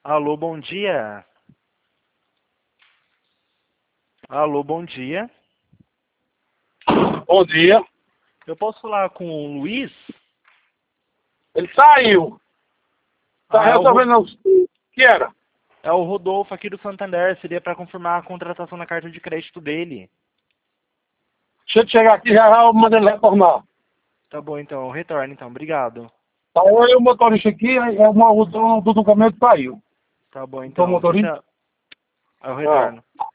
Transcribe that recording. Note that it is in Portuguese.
Alô, bom dia. Alô, bom dia. Bom dia. Eu posso falar com o Luiz? Ele saiu. Tá É resolvendo o que era. é o Rodolfo aqui do Santander. Seria para confirmar a contratação da carta de crédito dele. Deixa eu chegar aqui já eu mando ele retornar. Tá bom, então. Eu retorno, então. Obrigado. Tá eu e o motorista aqui, é o dono do caminhão que saiu. Tá bom, Então o então. motorista. Deixa... Eu Ah. retorno.